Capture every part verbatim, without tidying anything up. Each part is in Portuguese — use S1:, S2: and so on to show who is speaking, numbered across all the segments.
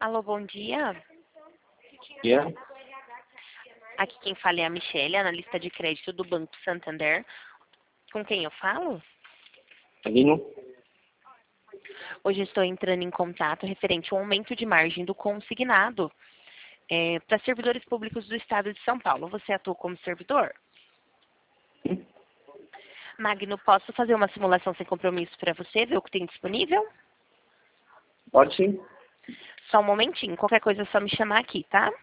S1: Alô, bom dia.
S2: Yeah.
S1: Aqui quem fala é a Michelle, analista de crédito do Banco Santander. Com quem eu falo?
S2: Lino?
S1: Hoje estou entrando em contato referente ao aumento de margem do consignado é, para servidores públicos do Estado de São Paulo. Você atua como servidor?
S2: Sim.
S1: Magno, posso fazer uma simulação sem compromisso para você, ver o que tem disponível?
S2: Pode sim.
S1: Só um momentinho, qualquer coisa é só me chamar aqui, tá?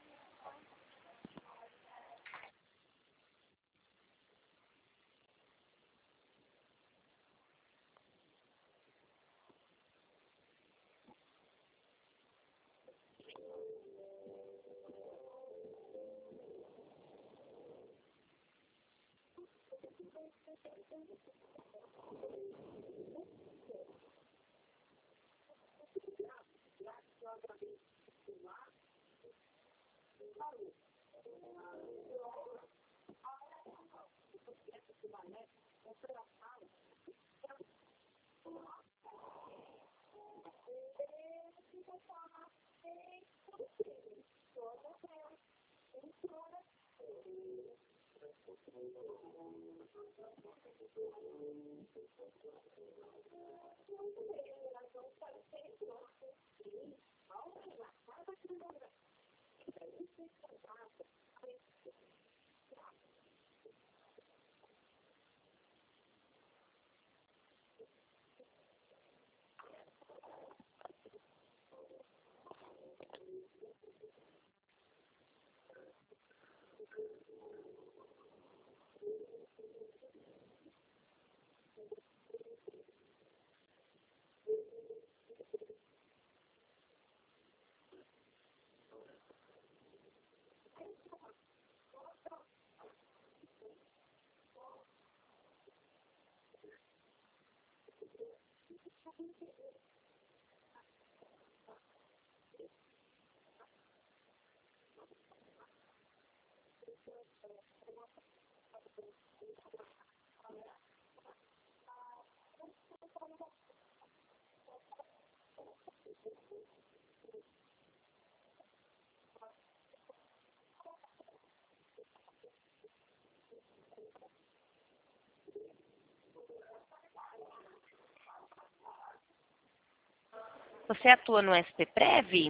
S1: Você atua no S P Prev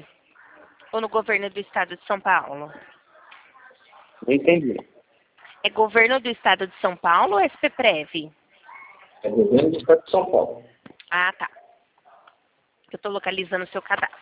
S1: ou no governo do Estado de São Paulo?
S2: Não entendi.
S1: É governo do Estado de São Paulo ou S P Prev?
S2: É governo do Estado de São Paulo.
S1: Ah, tá. Eu estou localizando o seu cadastro.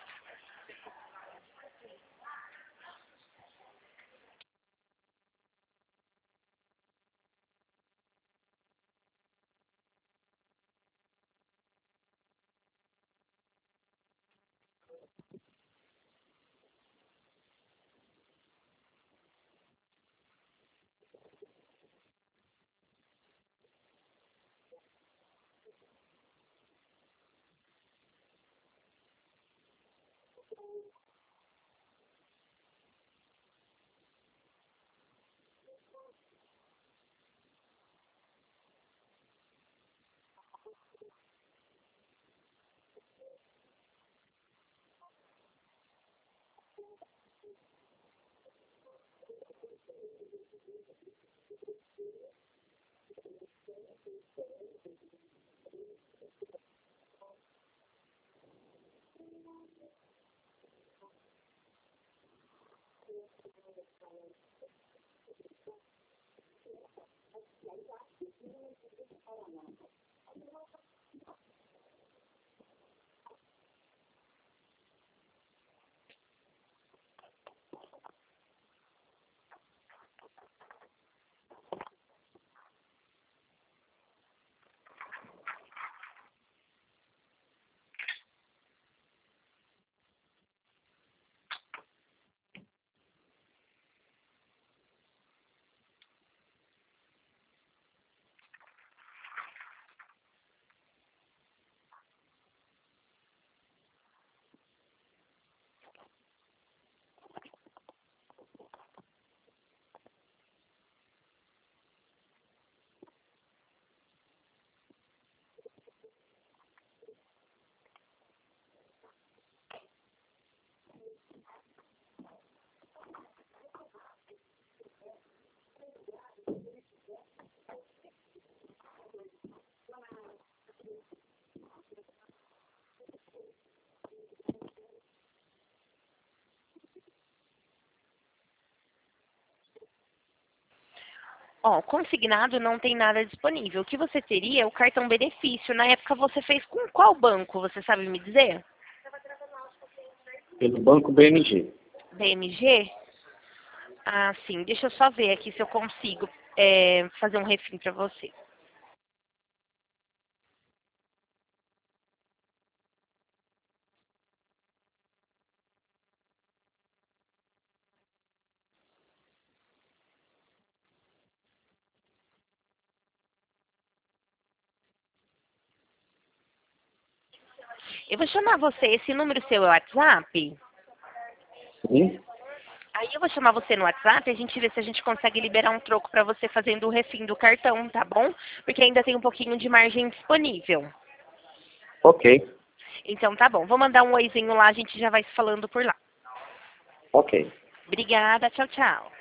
S1: Ó, consignado não tem nada disponível. O que você teria é o cartão benefício. Na época você fez com qual banco? Você sabe me dizer?
S2: Pelo Banco B M G.
S1: B M G? Ah, sim. Deixa eu só ver aqui se eu consigo é, fazer um refim para você. Eu vou chamar você. Esse número seu é o WhatsApp?
S2: Sim?
S1: Aí eu vou chamar você no WhatsApp e a gente vê se a gente consegue liberar um troco para você fazendo o refim do cartão, tá bom? Porque ainda tem um pouquinho de margem disponível.
S2: Ok.
S1: Então tá bom. Vou mandar um oizinho lá, a gente já vai se falando por lá.
S2: Ok.
S1: Obrigada. Tchau, tchau.